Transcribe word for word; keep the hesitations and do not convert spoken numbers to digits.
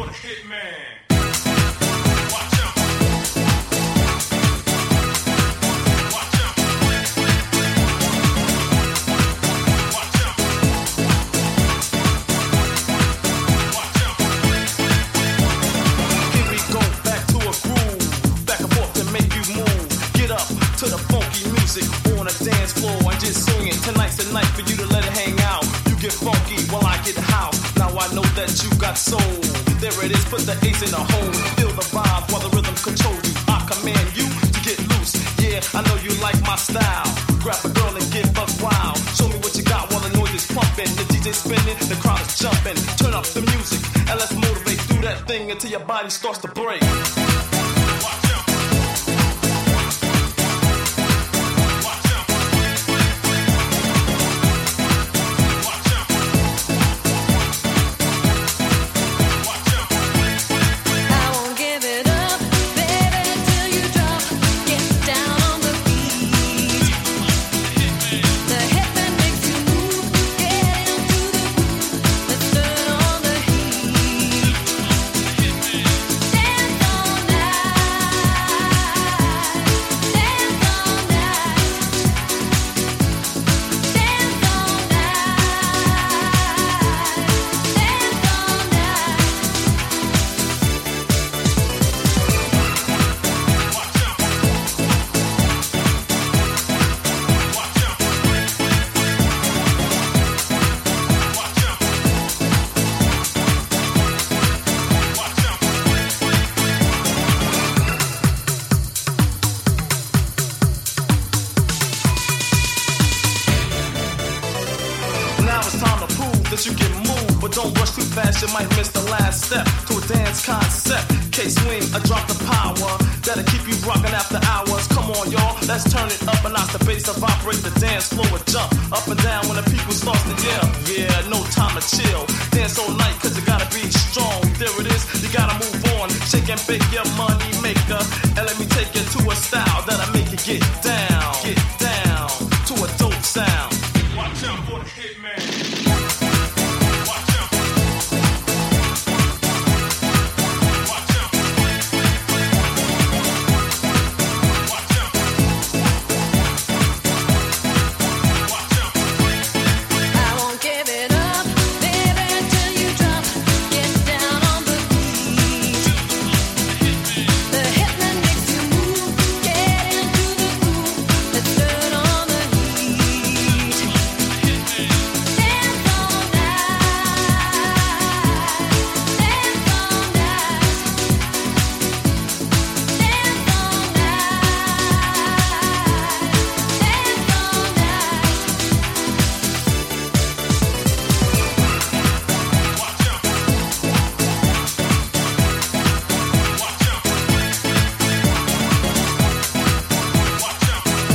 Until your body starts to break. You might miss the last step to a dance concept. K-swing, I drop the power that'll keep you rocking after hours. Come on, y'all, let's turn it up and knock the bass and vibrate the dance floor and jump up and down when the people start to yell. Yeah, no time to chill. Dance all night, cause you gotta be strong. There it is, you gotta move on. Shake and bake your money.